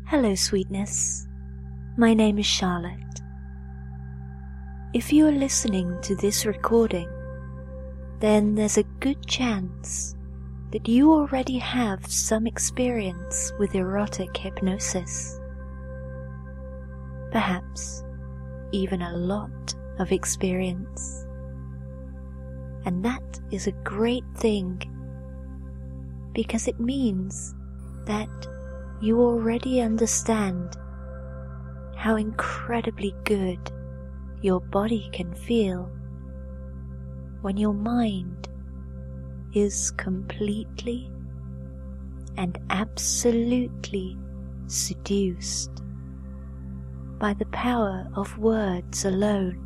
Hello, sweetness. My name is Charlotte. If you are listening to this recording, then there's a good chance that you already have some experience with erotic hypnosis. Perhaps even a lot of experience. And that is a great thing, because it means that you already understand how incredibly good your body can feel when your mind is completely and absolutely seduced by the power of words alone.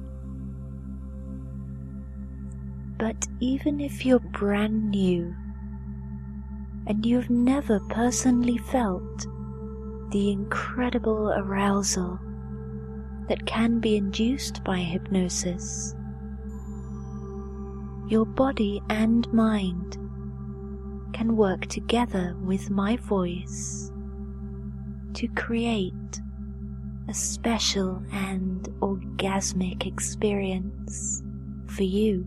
But even if you're brand new and you've never personally felt the incredible arousal that can be induced by hypnosis, your body and mind can work together with my voice to create a special and orgasmic experience for you.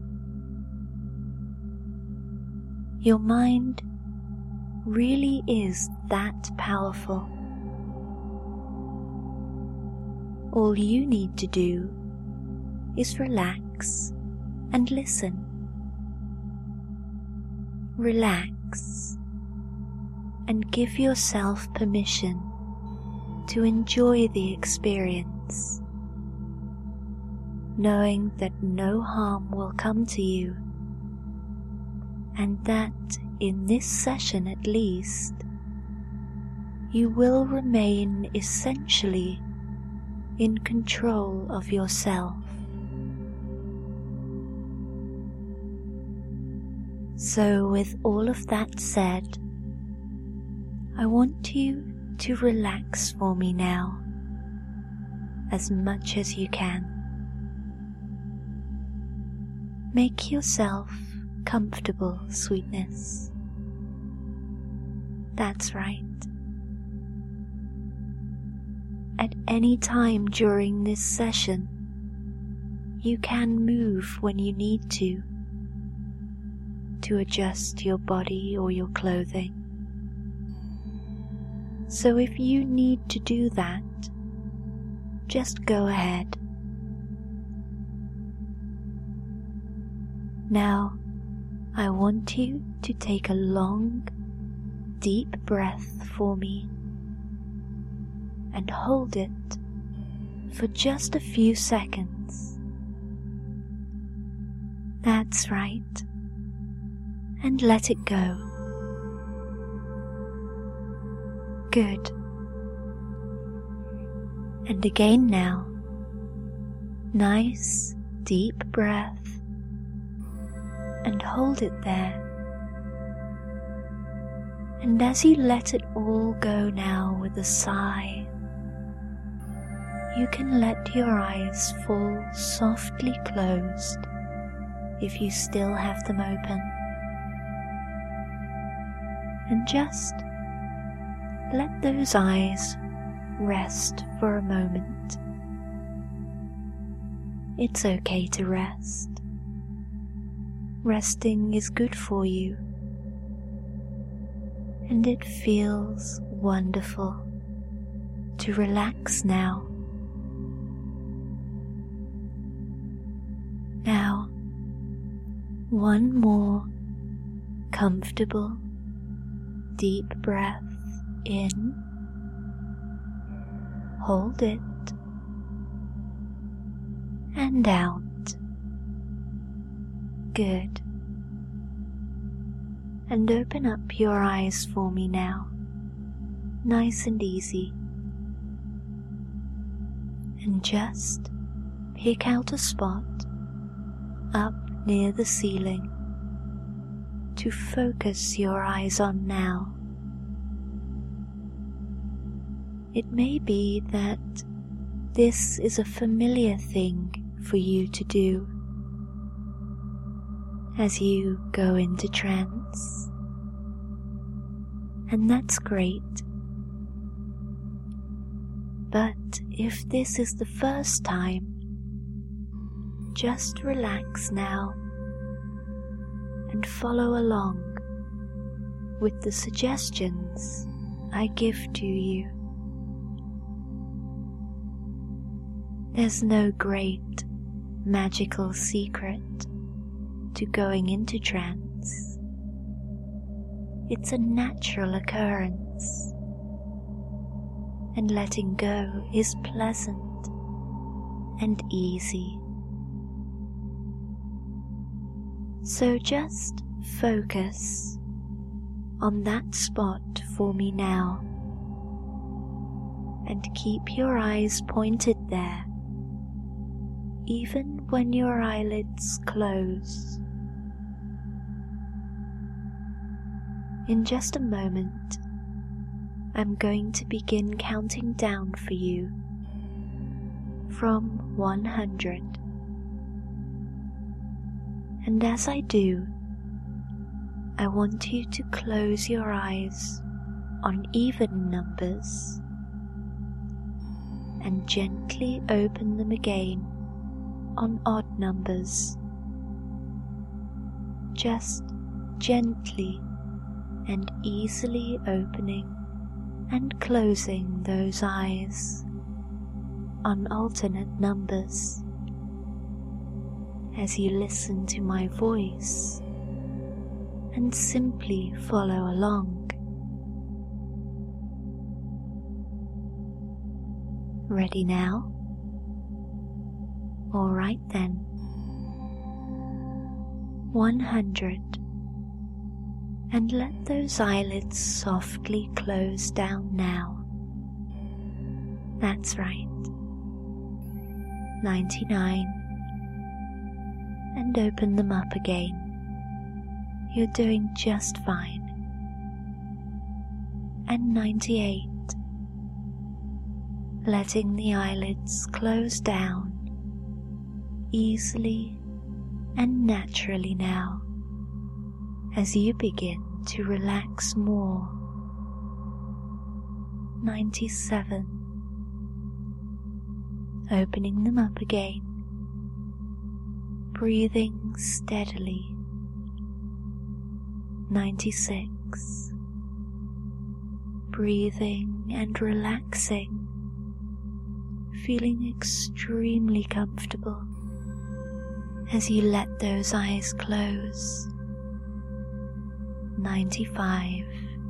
Your mind really is that powerful. All you need to do is relax and listen. Relax and give yourself permission to enjoy the experience, knowing that no harm will come to you, and that in this session at least, you will remain essentially in control of yourself. So with all of that said, I want you to relax for me now, as much as you can. Make yourself comfortable, sweetness. That's right. At any time during this session, you can move when you need to adjust your body or your clothing. So if you need to do that, just go ahead. Now, I want you to take a long, deep breath for me and hold it for just a few seconds. That's right. And let it go. Good. And again now. Nice, deep breath. And hold it there. And as you let it all go now with a sigh, you can let your eyes fall softly closed if you still have them open. And just let those eyes rest for a moment. It's okay to rest. Resting is good for you, and it feels wonderful to relax now. Now, one more comfortable, deep breath in. Hold it. And out. Good. And open up your eyes for me now, nice and easy. And just pick out a spot up near the ceiling to focus your eyes on now. It may be that this is a familiar thing for you to do as you go into trance, and that's great. But if this is the first time, just relax now and follow along with the suggestions I give to you. There's no great magical secret to going into trance. It's a natural occurrence, and letting go is pleasant and easy. So just focus on that spot for me now, and keep your eyes pointed there, even when your eyelids close. In just a moment, I'm going to begin counting down for you from 100. And as I do, I want you to close your eyes on even numbers and gently open them again on odd numbers. Just gently and easily opening and closing those eyes on alternate numbers as you listen to my voice and simply follow along. Ready now? All right then. 100. And let those eyelids softly close down now. That's right. 99. And open them up again. You're doing just fine. And 98. Letting the eyelids close down easily and naturally now as you begin to relax more. 97. Opening them up again, breathing steadily. 96. Breathing and relaxing, feeling extremely comfortable as you let those eyes close. 95.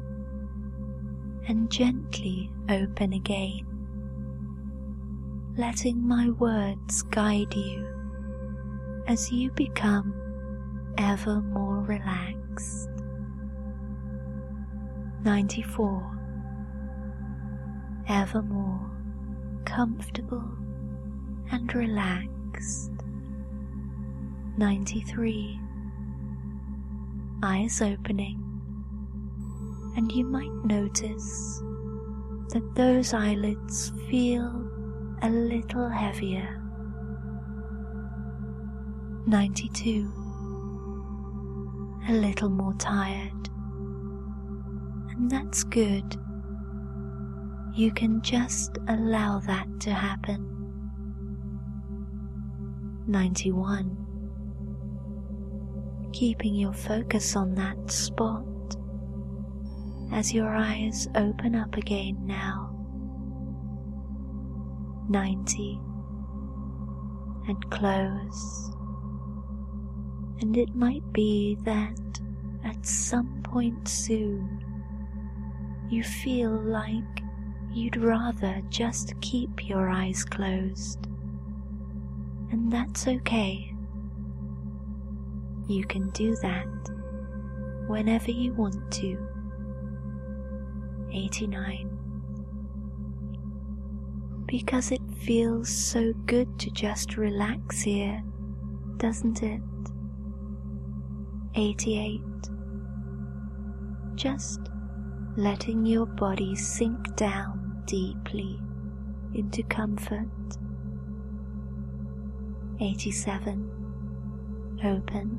And gently open again, letting my words guide you as you become ever more relaxed. 94. Ever more comfortable and relaxed. 93. Eyes opening, and you might notice that those eyelids feel a little heavier. 92. A little more tired, and that's good. You can just allow that to happen. 91. Keeping your focus on that spot as your eyes open up again now. 90. And close. And it might be that at some point soon you feel like you'd rather just keep your eyes closed, and that's okay. You can do that whenever you want to. 89. Because it feels so good to just relax here, doesn't it? 88. Just letting your body sink down deeply into comfort. 87. Open.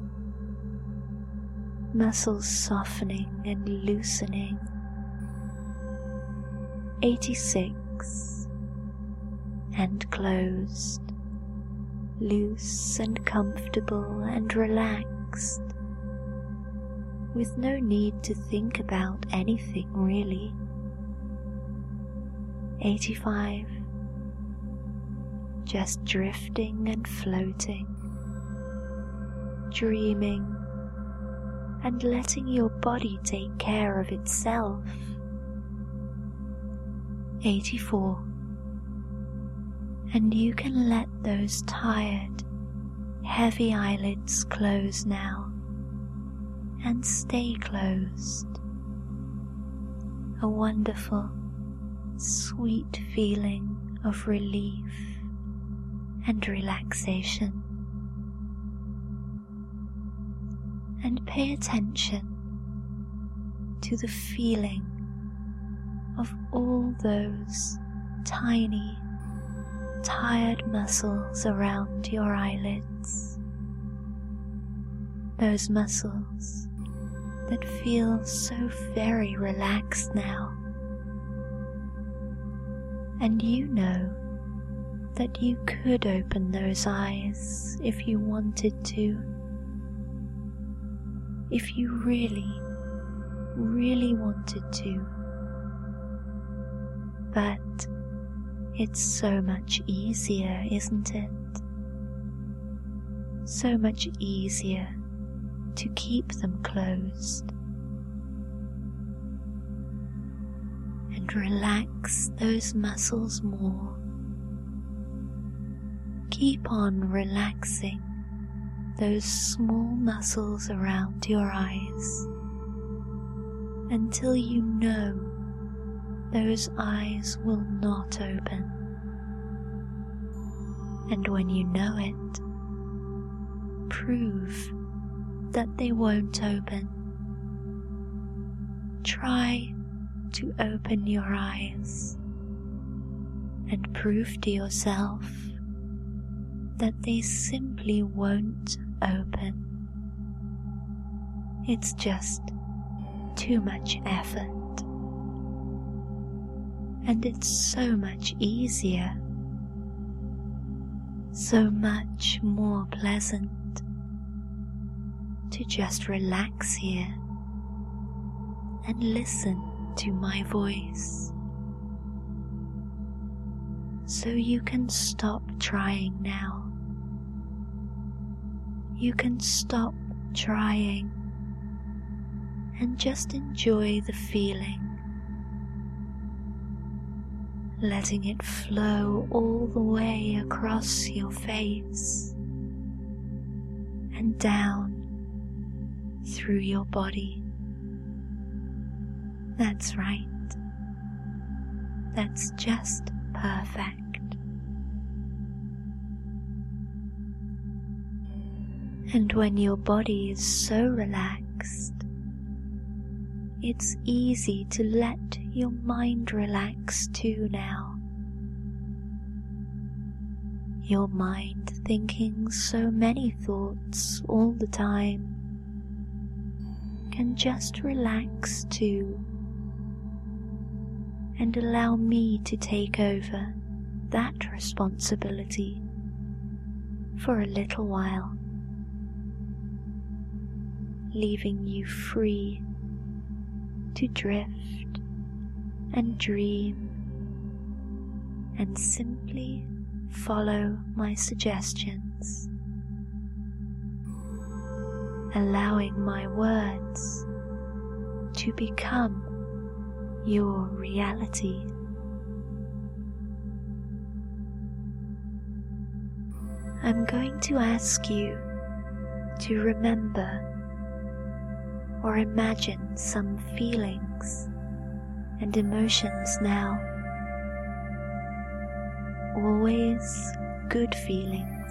Muscles softening and loosening. 86. and closed, loose and comfortable and relaxed, with no need to think about anything really. 85. Just drifting and floating, dreaming and letting your body take care of itself. 84. And you can let those tired, heavy eyelids close now and stay closed. A wonderful, sweet feeling of relief and relaxation. And pay attention to the feeling of all those tiny, tired muscles around your eyelids. Those muscles that feel so very relaxed now. And you know that you could open those eyes if you wanted to. If you really, really wanted to. But it's so much easier, isn't it? So much easier to keep them closed. And relax those muscles more. Keep on relaxing those small muscles around your eyes until you know those eyes will not open. And when you know it, prove that they won't open. Try to open your eyes and prove to yourself that they simply won't open. It's just too much effort. And it's so much easier, so much more pleasant to just relax here and listen to my voice. So you can stop trying now. You can stop trying and just enjoy the feeling, letting it flow all the way across your face and down through your body. That's right. That's just perfect. And when your body is so relaxed, it's easy to let your mind relax too now. Your mind thinking so many thoughts all the time can just relax too and allow me to take over that responsibility for a little while, leaving you free to drift and dream and simply follow my suggestions, allowing my words to become your reality. I'm going to ask you to remember or imagine some feelings and emotions now. Always good feelings,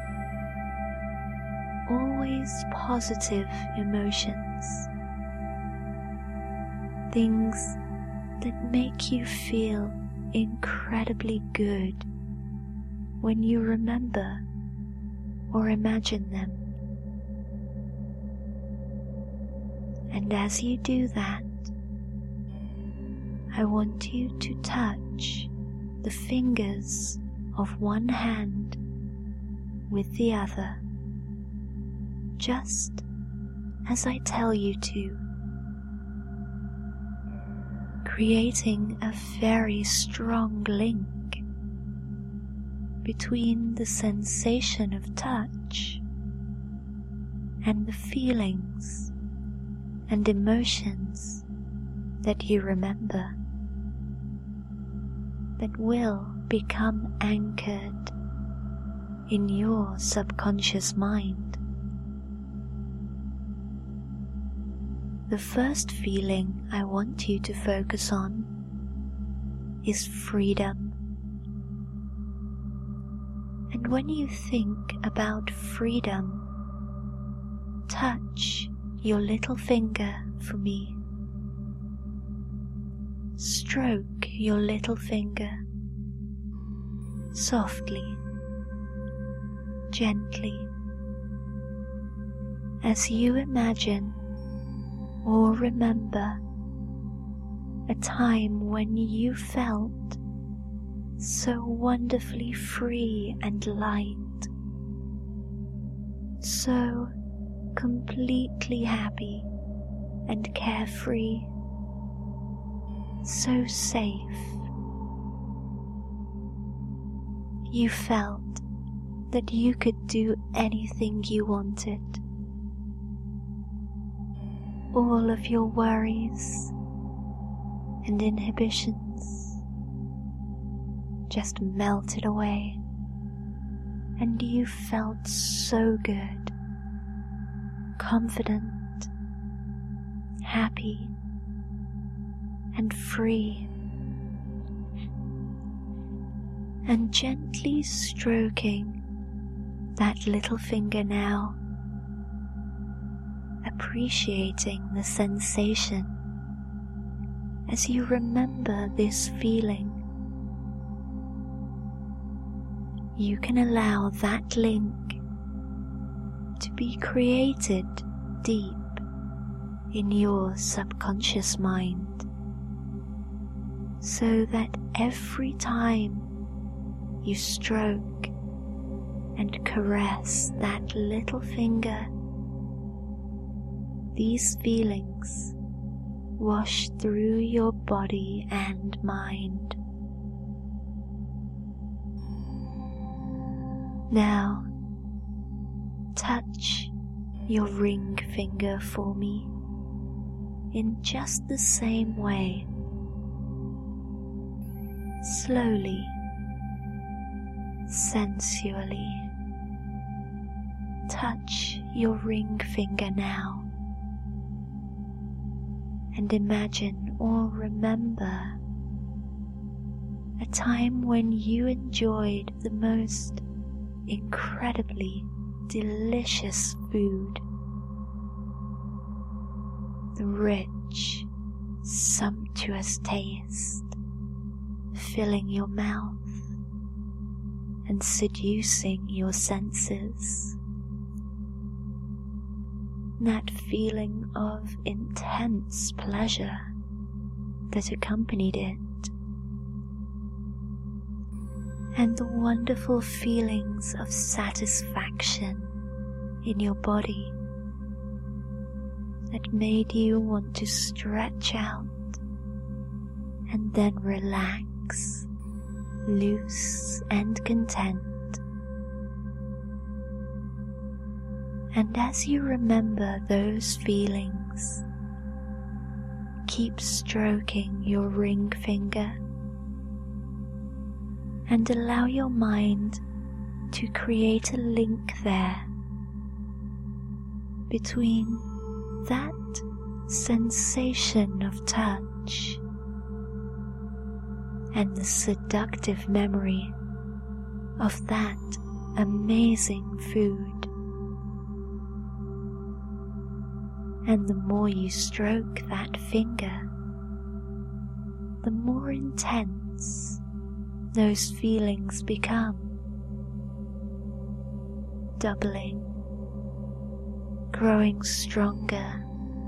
always positive emotions, things that make you feel incredibly good when you remember or imagine them. And as you do that, I want you to touch the fingers of one hand with the other, just as I tell you to, creating a very strong link between the sensation of touch and the feelings and emotions that you remember, that will become anchored in your subconscious mind. The first feeling I want you to focus on is freedom. And when you think about freedom, touch your little finger for me. Stroke your little finger softly, gently, as you imagine or remember a time when you felt so wonderfully free and light, so completely happy and carefree, so safe. You felt that you could do anything you wanted. All of your worries and inhibitions just melted away, and you felt so good, confident, happy, and free. And gently stroking that little finger now, appreciating the sensation as you remember this feeling, you can allow that link to be created deep in your subconscious mind, so that every time you stroke and caress that little finger, these feelings wash through your body and mind. Now, touch your ring finger for me in just the same way. Slowly, sensually, touch your ring finger now, and imagine or remember a time when you enjoyed the most incredibly delicious food. The rich, sumptuous taste filling your mouth and seducing your senses. That feeling of intense pleasure that accompanied it, and the wonderful feelings of satisfaction in your body that made you want to stretch out and then relax, loose and content. And as you remember those feelings, keep stroking your ring finger and allow your mind to create a link there between that sensation of touch and the seductive memory of that amazing food. And the more you stroke that finger, the more intense those feelings become, doubling, growing stronger,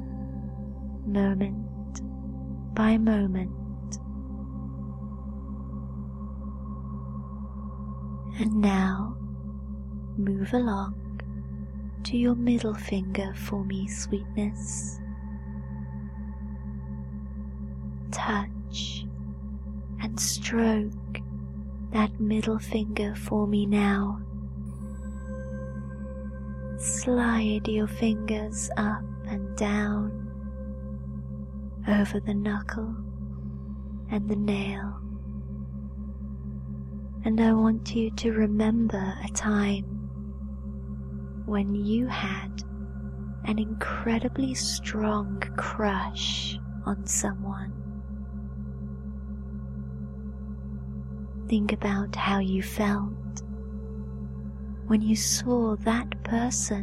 moment by moment. And now move along to your middle finger for me, sweetness. Touch and stroke that middle finger for me now. Slide your fingers up and down over the knuckle and the nail. And I want you to remember a time when you had an incredibly strong crush on someone. Think about how you felt when you saw that person,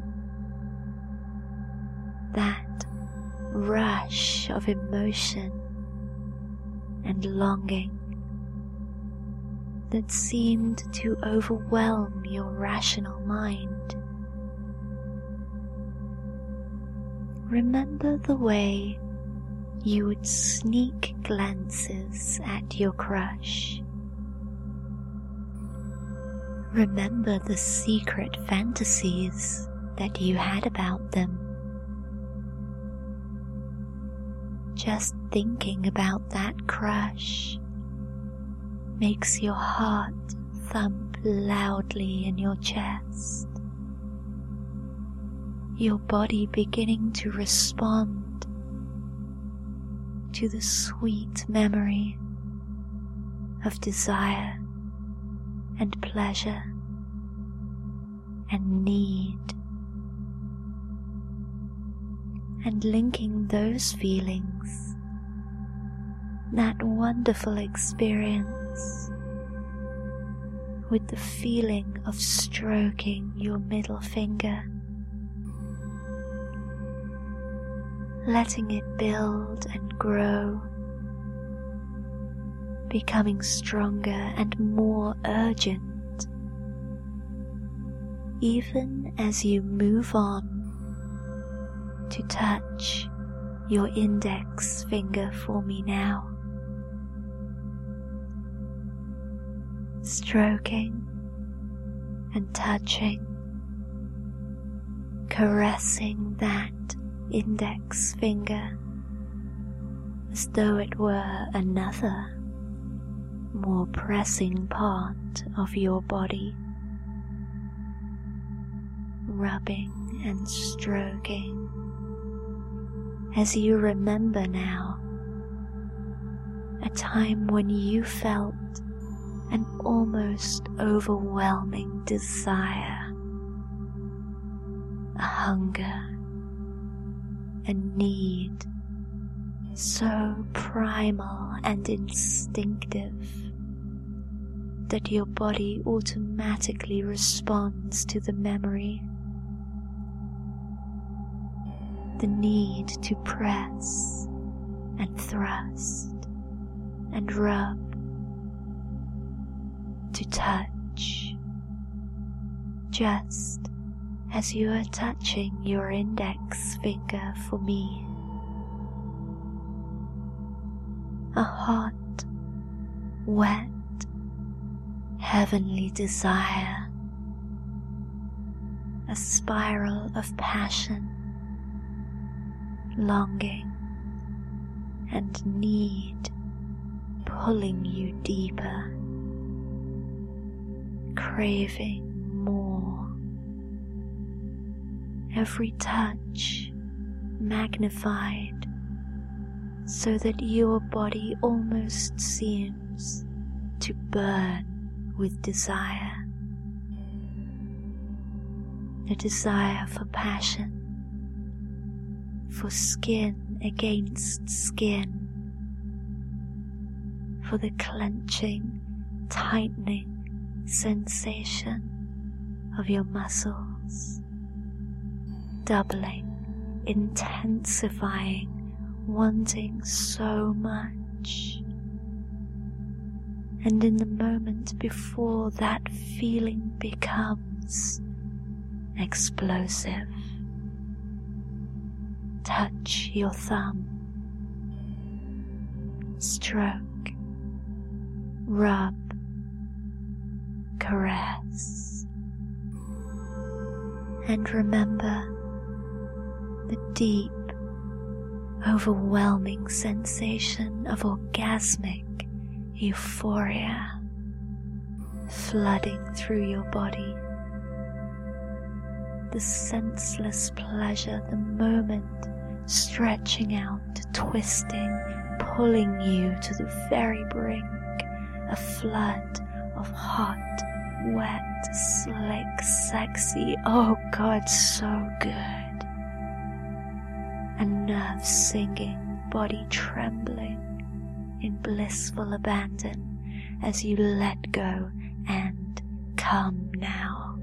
that rush of emotion and longing that seemed to overwhelm your rational mind. Remember the way you would sneak glances at your crush. Remember the secret fantasies that you had about them. Just thinking about that crush makes your heart thump loudly in your chest, your body beginning to respond to the sweet memory of desire and pleasure and need, and linking those feelings, that wonderful experience, with the feeling of stroking your middle finger, letting it build and grow, becoming stronger and more urgent, even as you move on to touch your index finger for me now, stroking and touching, caressing that index finger as though it were another, more pressing part of your body, rubbing and stroking as you remember now a time when you felt an almost overwhelming desire, a hunger, a need so primal and instinctive that your body automatically responds to the memory. The need to press and thrust and rub, to touch, just as you are touching your index finger for me. A hot, wet, heavenly desire, a spiral of passion, longing and need pulling you deeper, craving more, every touch magnified so that your body almost seems to burn with desire, the desire for passion, for skin against skin, for the clenching, tightening sensation of your muscles, doubling, intensifying, wanting so much. And in the moment before that feeling becomes explosive, touch your thumb, stroke, rub, caress. And remember the deep, overwhelming sensation of orgasmic euphoria flooding through your body. The senseless pleasure the moment stretching out, twisting, pulling you to the very brink, a flood of hot, wet, slick, sexy, oh God, so good. A nerve singing, body trembling in blissful abandon as you let go and come now.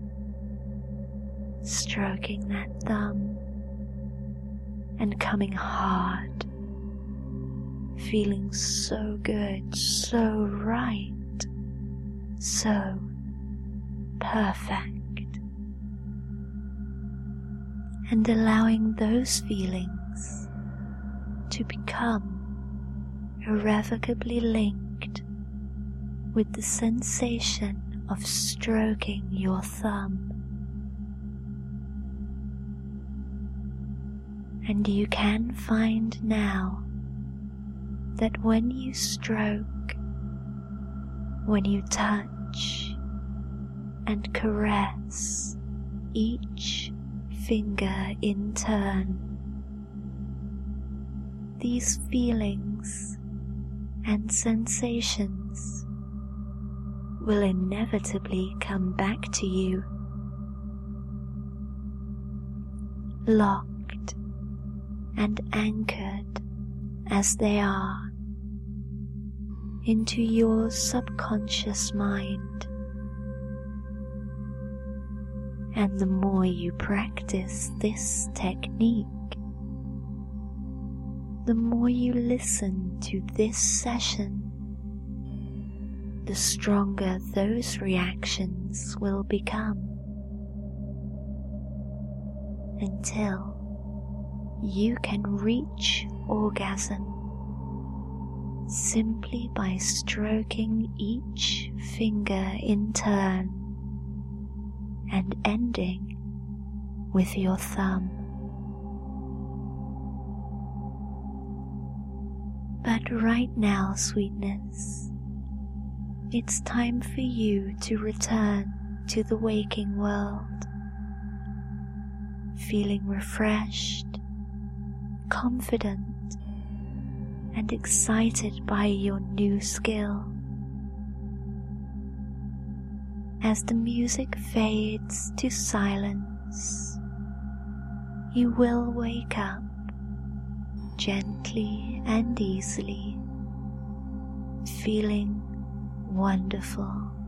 Stroking that thumb and coming hard, feeling so good, so right, so perfect, and allowing those feelings to become irrevocably linked with the sensation of stroking your thumb. And you can find now that when you stroke, when you touch and caress each finger in turn, these feelings and sensations will inevitably come back to you, locked and anchored as they are into your subconscious mind. And the more you practice this technique, the more you listen to this session, the stronger those reactions will become, until you can reach orgasm simply by stroking each finger in turn and ending with your thumb. But right now, sweetness, it's time for you to return to the waking world, feeling refreshed, confident, and excited by your new skill. As the music fades to silence, you will wake up gently and easily, feeling wonderful.